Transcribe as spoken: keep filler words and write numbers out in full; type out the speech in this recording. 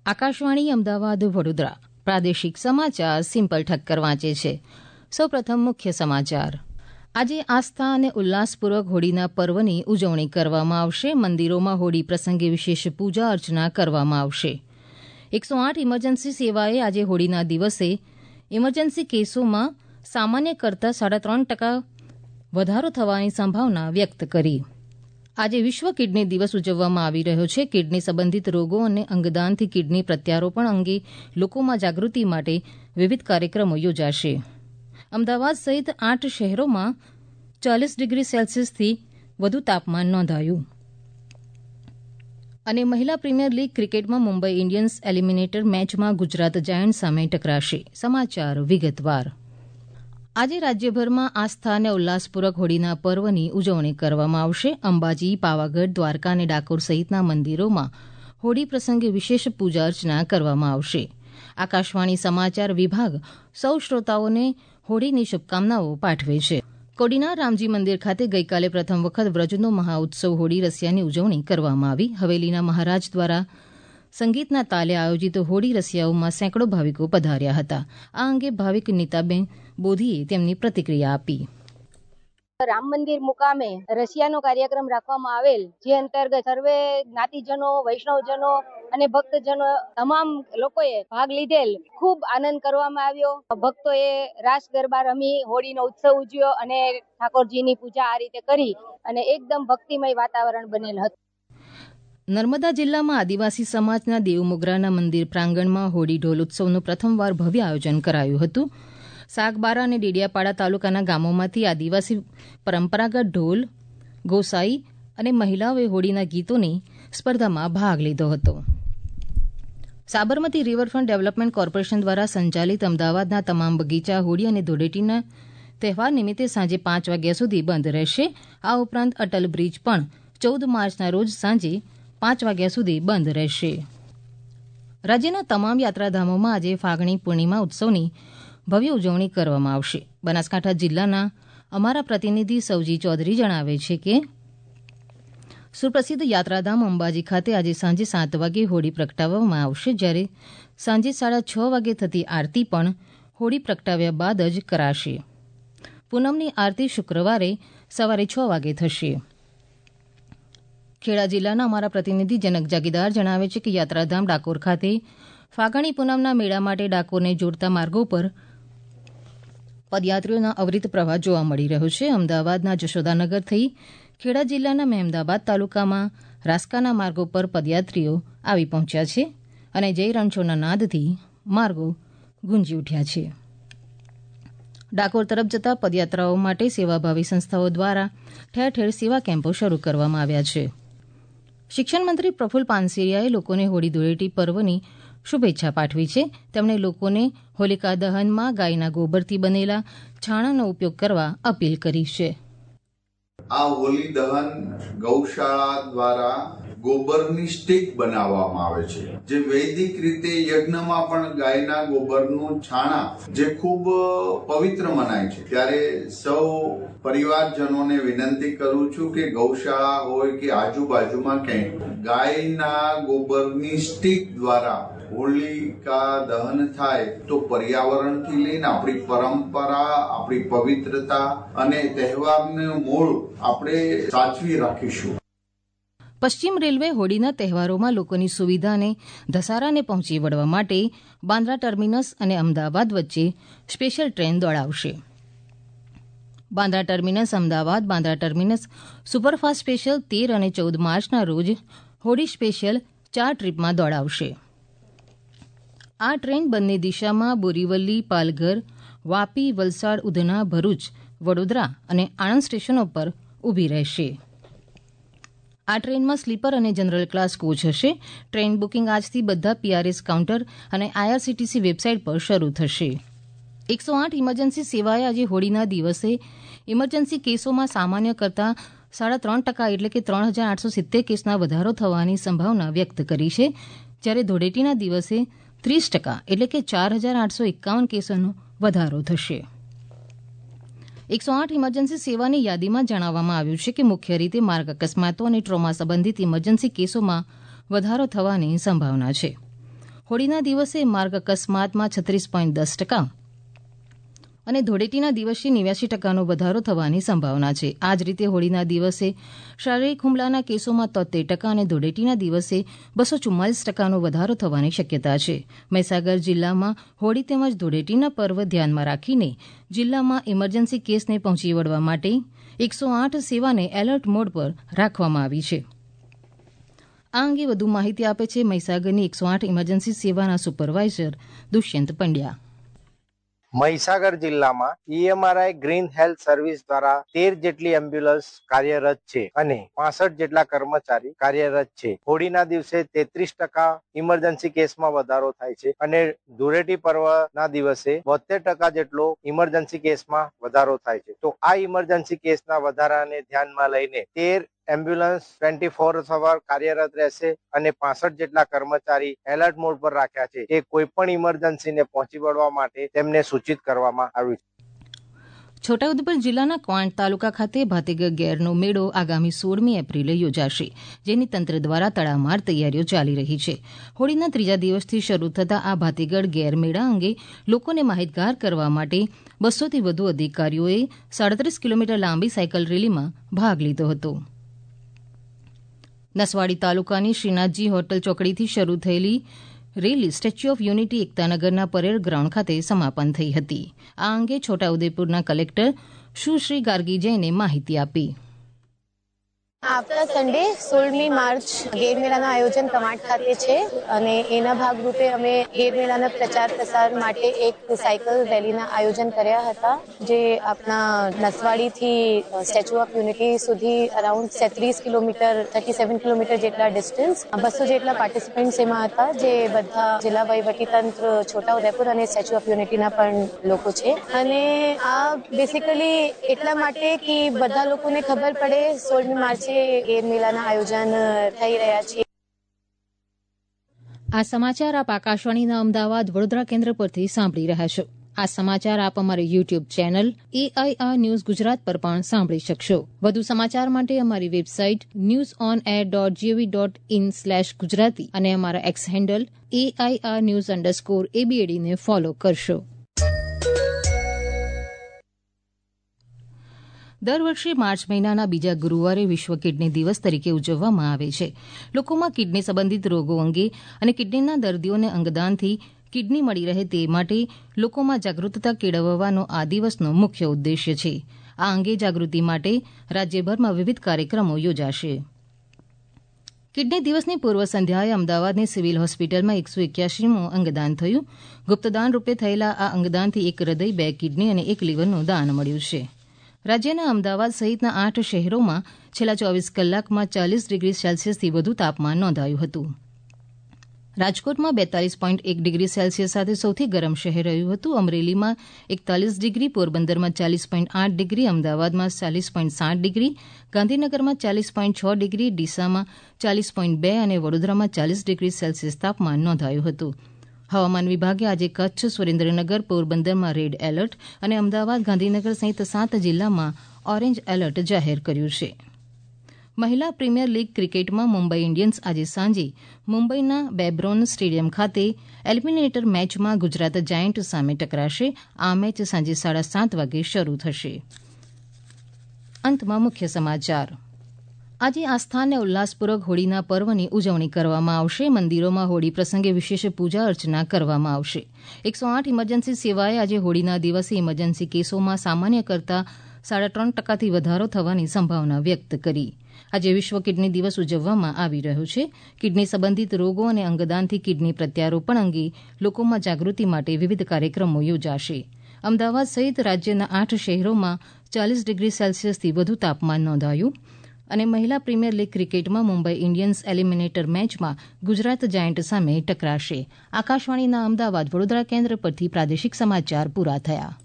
આકાશવાણી અમદાવાદ વડોદરા પ્રાદેશિક સમાચાર સિમ્પલ ઠક્કર વાંચે છે. સૌપ્રથમ મુખ્ય સમાચાર. આજે આસ્થા અને ઉલ્લાસપૂર્વક હોળીના પર્વની ઉજવણી કરવામાં આવશે. મંદિરોમાં હોળી પ્રસંગે વિશેષ પૂજા અર્ચના કરવામાં આવશે. એકસો આઠ ઇમરજન્સી સેવાએ આજે હોળીના દિવસે ઇમરજન્સી કેસોમાં સામાન્ય કરતાં સાડા ત્રણ ટકા વધારો થવાની સંભાવના વ્યક્ત કરી. આજે વિશ્વ કિડની દિવસ ઉજવવામાં આવી રહ્યો છે. કિડની સંબંધિત રોગો અને અંગદાનથી કિડની પ્રત્યારોપણ અંગે લોકોમાં જાગૃતિ માટે વિવિધ કાર્યક્રમો યોજાશે. અમદાવાદ સહિત આઠ શહેરોમાં ચાલીસ ડિગ્રી સેલ્સિયસથી વધુ તાપમાન નોંધાયું. અને મહિલા પ્રીમિયર લીગ ક્રિકેટમાં મુંબઈ ઇન્ડિયન્સ એલિમિનેટર મેચમાં ગુજરાત જાયન્ટ સામે ટકરાશે. સમાચાર વિગતવાર. આજે રાજ્યભરમાં આસ્થા અને ઉલ્લાસપૂર્વક હોળીના પર્વની ઉજવણી કરવામાં આવશે. અંબાજી, પાવાગઢ, દ્વારકા અને ડાકોર સહિતના મંદિરોમાં હોળી પ્રસંગે વિશેષ પૂજા અર્ચના કરવામાં આવશે. આકાશવાણી સમાચાર વિભાગ સૌ શ્રોતાઓને હોળીની શુભકામનાઓ પાઠવે છે. કોડીનાર રામજી મંદિર ખાતે ગઈકાલે પ્રથમ વખત વ્રજનો મહાઉત્સવ હોળી રસિયાની ઉજવણી કરવામાં આવી. હવેલીના મહારાજ દ્વારા સંગીતના તાલે આયોજિત હોળી રસિયાઓમાં સેંકડો ભાવિકો પધાર્યા હતા. આ અંગે ભાવિક નીતાબેન બોધીએ તેમની પ્રતિક્રિયા આપી. રામ મંદિર મુકામે રસિયાનો કાર્યક્રમ રાખવામાં આવેલ, જે અંતર્ગત સર્વે જ્ઞાતિજનો, વૈષ્ણવજનો અને ભક્તજનો તમામ લોકોએ ભાગ લીધેલ. ખૂબ આનંદ કરવામાં આવ્યો. ભક્તોએ રાસ ગરબા રમી હોળીનો ઉત્સવ ઉજવ્યો અને ઠાકોરજીની પૂજા આ રીતે કરી અને એકદમ ભક્તિમય વાતાવરણ બનેલ હતું. નર્મદા જિલ્લામાં આદિવાસી સમાજના દેવમોગરાના મંદિર પ્રાંગણમાં હોળી ઢોલ ઉત્સવનું પ્રથમવાર ભવ્ય આયોજન કરાયું હતું. સાગબારા અને ડેડિયાપાડા તાલુકાના ગામોમાંથી આદિવાસી પરંપરાગત ઢોલ, ગોસાઈ અને મહિલાઓએ હોળીના ગીતોની સ્પર્ધામાં ભાગ લીધો હતો. સાબરમતી રિવરફ્રન્ટ ડેવલપમેન્ટ કોર્પોરેશન દ્વારા સંચાલિત અમદાવાદના તમામ બગીચા હોળી અને ધૂળેટીના તહેવાર નિમિત્તે સાંજે પાંચ વાગ્યા સુધી બંધ રહેશે. આ ઉપરાંત અટલ બ્રિજ પણ ચૌદ માર્ચના રોજ સાંજે પાંચ વાગ્યા સુધી બંધ રહેશે. રાજ્યના તમામ યાત્રાધામોમાં આજે ફાગણી પૂર્ણિમા ઉત્સવની ભવ્ય ઉજવણી કરવામાં આવશે. બનાસકાંઠા જિલ્લાના અમારા પ્રતિનિધિ સૌજી ચૌધરી જણાવે છે કે સુપ્રસિદ્ધ યાત્રાધામ અંબાજી ખાતે આજે સાંજે સાત વાગે હોળી પ્રગટાવવામાં આવશે, જ્યારે સાંજે સાડા છ વાગે થતી આરતી પણ હોળી પ્રગટાવ્યા બાદ જ કરાશે. પૂનમની આરતી શુક્રવારે સવારે છ વાગે થશે. ખેડા જિલ્લાના અમારા પ્રતિનિધિ જનક જાગીદાર જણાવે છે કે યાત્રાધામ ડાકોર ખાતે ફાગણી પૂનમના મેળા માટે ડાકોરને જોડતા માર્ગો પર પદયાત્રીઓનો અવિરત પ્રવાહ જોવા મળી રહ્યો છે. અમદાવાદના જશોદાનગર થઈ ખેડા જિલ્લાના મહેમદાબાદ તાલુકામાં રાસ્કાના માર્ગો પર પદયાત્રીઓ આવી પહોંચ્યા છે અને જય રણછોડના નાદથી માર્ગો ગુંજી ઉઠ્યા છે. ડાકોર તરફ જતા પદયાત્રાઓ માટે સેવાભાવી સંસ્થાઓ દ્વારા ઠેર ઠેર સેવા કેમ્પો શરૂ કરવામાં આવ્યા છે. શિક્ષણ મંત્રી પ્રફુલ્લ પાનસેરિયાએ લોકોને હોળી ધૂળેટી પર્વની શુભેચ્છા પાઠવી છે. તેમણે લોકોને હોલિકા દહનમાં ગાયના ગોબરથી બનેલા છાણાનો ઉપયોગ કરવા અપીલ કરી છે. આ હોલી દહન ગૌશાળા દ્વારા ગોબરની સ્ટીક બનાવવામાં આવે છે, જે વૈદિક રીતે યજ્ઞમાં પણ ગાયના ગોબરનું છાણા જે ખૂબ પવિત્ર મનાય છે. ત્યારે સૌ પરિવારજનોને વિનંતી કરું છું કે ગૌશાળા હોય કે આજુબાજુમાં ક્યાંય ગાયના ગોબરની સ્ટીક દ્વારા હોલિકા દહન થાય તો પર્યાવરણથી લઈને આપણી પરંપરા, આપણી પવિત્રતા અને તહેવારનું મૂળ આપણે સાચવી રાખીશું. પશ્ચિમ રેલવે હોળીના તહેવારોમાં લોકોની સુવિધા અને ધસારાને પહોંચી વળવા માટે બાંદ્રા ટર્મિનસ અને અમદાવાદ વચ્ચે સ્પેશિયલ ટ્રેન દોડાવશે. Bandra terminus Ahmedabad Bandra terminus superfast special તેર અને ચૌદ માર્ચના રોજ હોળી સ્પેશિયલ ચાર ટ્રીપમાં દોડાવશે. આ ટ્રેન બંને દિશામાં બોરીવલી, પાલઘર, વાપી, વલસાડ, ઉધના, ભરૂચ, વડોદરા અને આણંદ સ્ટેશનો પર ઊભી રહેશે. આ ટ્રેનમાં સ્લીપર અને જનરલ ક્લાસ કોચ હશે. ટ્રેન બુકિંગ આજથી બધા પીઆરએસ કાઉન્ટર અને આઈઆરસીટીસી વેબસાઇટ પર શરૂ થશે. એકસો આઠ ઇમરજન્સી સેવાએ આજે હોળીના દિવસે ઇમરજન્સી કેસોમાં સામાન્ય કરતાં સાડા ત્રણ ટકા એટલે કે ત્રણ હજાર આઠસો સિત્તેર કેસના વધારો થવાની સંભાવના વ્યક્ત કરી છે, જ્યારે ધૂળેટીના દિવસે ત્રીસ ટકા એટલે કે ચાર હજાર આઠસો એકાવન કેસોનો વધારો થશે. એકસો આઠ ઇમરજન્સી સેવાની યાદીમાં જણાવવામાં આવ્યું છે કે મુખ્ય રીતે માર્ગ અકસ્માતો અને ટ્રોમા સંબંધિત ઇમરજન્સી કેસોમાં વધારો થવાની સંભાવના છે. હોળીના દિવસે માર્ગ અકસ્માતમાં છત્રીસ પોઈન્ટ દસ ટકા અને ધૂળેટીના દિવસે નેવ્યાસી ટકાનો વધારો થવાની સંભાવના છે. આ જ રીતે હોળીના દિવસે શારીરિક હુમલાના કેસોમાં તોતેર ટકા અને ધૂળેટીના દિવસે બસો ચુમ્માલીસ ટકાનો વધારો થવાની શક્યતા છે. મહીસાગર જિલ્લામાં હોળી તેમજ ધૂળેટીના પર્વ ધ્યાનમાં રાખીને જિલ્લામાં ઇમરજન્સી કેસને પહોંચી વળવા માટે એકસો આઠ સેવાને એલર્ટ મોડ પર રાખવામાં આવી છે. આ અંગે વધુ માહિતી આપે છે મહીસાગરની એકસો આઠ ઇમરજન્સી સેવાના સુપરવાઇઝર દુષ્યંત પંડ્યા. મહીસાગર જિલ્લામાં ઈએમઆરઆઈ ગ્રીન હેલ્થ સર્વિસ દ્વારા તેર જેટલી એમ્બ્યુલન્સ કાર્યરત છે અને પાસઠ જેટલા કર્મચારી કાર્યરત છે. હોળીના દિવસે તેત્રીસ ટકા ઇમરજન્સી કેસમાં વધારો થાય છે અને ધૂળેટી પર્વના દિવસે બોતેર ટકા જેટલો ઇમરજન્સી કેસમાં વધારો થાય છે. તો આ ઇમરજન્સી કેસના વધારાને ધ્યાનમાં લઈને તેર એમ્બ્યુલન્સ ટ્વેન્ટી ફોર અવર કાર્યરત રહેશે અને પાસઠ જેટલા કર્મચારી એલર્ટ મોડ પર રાખ્યા છે. એ કોઈ પણ ઇમરજન્સીને પહોંચી વળવા માટે તેમને સૂચિત કરવામાં આવ્યું છે. છોટાઉદેપુર જિલ્લાના ક્વાંટ તાલુકા ખાતે ભાતીગર ગેરનો મેળો આગામી સોળમી એપ્રિલે યોજાશે, જેની તંત્ર દ્વારા તડામાર તૈયારીઓ ચાલી રહી છે. હોળીના ત્રીજા દિવસથી શરૂ થતા આ ભાતીગળ ગેર મેળા અંગે લોકોને માહિતગાર કરવા માટે બસોથી વધુ અધિકારીઓએ સાડત્રીસ કિલોમીટર લાંબી સાયકલ રેલીમાં ભાગ લીધો હતો. નસવાડી તાલુકાની શ્રીનાથજી હોટલ ચોકડીથી શરૂ થયેલી રેલી સ્ટેચ્યુ ઓફ યુનિટી એકતાનગરના પરેડ ગ્રાઉન્ડ ખાતે સમાપન થઈ હતી. આ અંગે છોટાઉદેપુરના કલેક્ટર સુશ્રી ગાર્ગી જૈને માહિતી આપી. આવતા સન્ડે સોળમી માર્ચ ગેરમેળાનું આયોજન કમાટ ખાતે છે અને એના ભાગરૂપે અમે ગેરમેળાના પ્રચાર પ્રસાર માટે એક સાયકલ રેલીના આયોજન કર્યા હતા, જે આપણા નસવાડીથી સ્ટેચ્યુ ઓફ યુનિટી સુધી અરાઉન્ડ સેત્રીસ કિલોમીટર થર્ટી સેવન કિલોમીટર જેટલા ડિસ્ટન્સ, બસો જેટલા પાર્ટિસિપન્ટ્સ એમાં હતા, જે બધા જિલ્લા વહીવટીતંત્ર છોટાઉદેપુર અને સ્ટેચ્યુ ઓફ યુનિટીના પણ લોકો છે. અને આ બેસિકલી એટલા માટે કે બધા લોકોને ખબર પડે સોળમી માર્ચે ગેરમેળાના આયોજન થઈ રહ્યા છે. આ સમાચાર આપ આકાશવાણીના અમદાવાદ વડોદરા કેન્દ્ર પરથી સાંભળી રહ્યા છો. આ સમાચાર આપ અમારી YouTube channel AIR news Gujarat પર પણ સાંભળી શકશો. વધુ સમાચાર માટે અમારી website news on air dot GOV dot in slash Gujarati અને અમારા X handle AIR news underscore એબીએડીને ફોલો કરશો. દર વર્ષે માર્ચ મહિનાના બીજા ગુરુવારે વિશ્વ કિડની દિવસ તરીકે ઉજવવામાં આવે છે. લોકોમાં કિડની સંબંધિત રોગો અંગે અને કિડનીના દર્દીઓને અંગદાનથી કિડની મળી રહે તે માટે લોકોમાં જાગૃતતા કેળવવાનો આ દિવસનો મુખ્ય ઉદ્દેશ્ય છે. આ અંગે જાગૃતિ માટે રાજ્યભરમાં વિવિધ કાર્યક્રમો યોજાશે. કિડની દિવસની પૂર્વ સંધ્યાએ અમદાવાદની સિવિલ હોસ્પિટલમાં એકસો એક્યાસીમું અંગદાન થયું. ગુપ્તદાન રૂપે થયેલા આ અંગદાનથી એક હૃદય, બે કિડની અને એક લીવરનું દાન મળ્યું છે. રાજ્યના અમદાવાદ સહિતના આઠ શહેરોમાં છેલ્લા ચોવીસ કલાકમાં ચાલીસ ડિગ્રી સેલ્સિયસથી વધુ તાપમાન નોંધાયું હતું. રાજકોટમાં બેતાલીસ પોઈન્ટ એક ડિગ્રી સેલ્સિયસ સાથે સૌથી ગરમ શહેર રહ્યું હતું. અમરેલીમાં એકતાલીસ ડિગ્રી, પોરબંદરમાં ચાલીસ પોઈન્ટ આઠ ડિગ્રી, અમદાવાદમાં ચાલીસ પોઈન્ટ સાત ડિગ્રી, ગાંધીનગરમાં ચાલીસ પોઈન્ટ છ ડિગ્રી, ડીસામાં ચાલીસ પોઈન્ટ બે અને વડોદરામાં ચાલીસ ડિગ્રી સેલ્સિયસ તાપમાન નોંધાયું હતું. હવામાન વિભાગે આજે કચ્છ, સુરેન્દ્રનગર, પોરબંદરમાં રેડ એલર્ટ અને અમદાવાદ, ગાંધીનગર સહિત સાત જિલ્લામાં ઓરેન્જ એલર્ટ જાહેર કર્યું છે. મહિલા પ્રીમિયર લીગ ક્રિકેટમાં મુંબઈ ઇન્ડિયન્સ આજે સાંજે મુંબઈના બેબ્રોન સ્ટેડિયમ ખાતે એલિમિનેટર મેચમાં ગુજરાત જાયન્ટ સામે ટકરાશે. આ મેચ સાંજે સાડા સાત વાગે શરૂ થશે. અંતમાં મુખ્ય સમાચાર. આજે આસ્થા અને ઉલ્લાસપૂર્વક હોળીના પર્વની ઉજવણી કરવામાં આવશે. મંદિરોમાં હોળી પ્રસંગે વિશેષ પૂજા અર્ચના કરવામાં આવશે. એકસો આઠ ઇમરજન્સી સેવાએ આજે હોળીના દિવસે ઇમરજન્સી કેસોમાં સામાન્ય કરતાં સાડા ત્રણ ટકાથી વધારો થવાની સંભાવના વ્યક્ત કરી. આજે વિશ્વ કિડની દિવસ ઉજવવામાં આવી રહ્યો છે. કિડની સંબંધિત રોગો અને અંગદાનથી કિડની પ્રત્યારોપણ અંગે લોકોમાં જાગૃતિ માટે વિવિધ કાર્યક્રમો યોજાશે. અમદાવાદ સહિત રાજ્યના આઠ શહેરોમાં ચાલીસ ડિગ્રી સેલ્સિયસથી વધુ તાપમાન નોંધાયું. અને મહિલા પ્રીમિયર લીગ ક્રિકેટમાં મુંબઈ ઇન્ડિયન્સ એલિમિનેટર મેચમાં ગુજરાત જાયન્ટ સામે ટકરાશે. આકાશવાણીના અમદાવાદ વડોદરા કેન્દ્ર પરથી પ્રાદેશિક સમાચાર પૂરા થયા.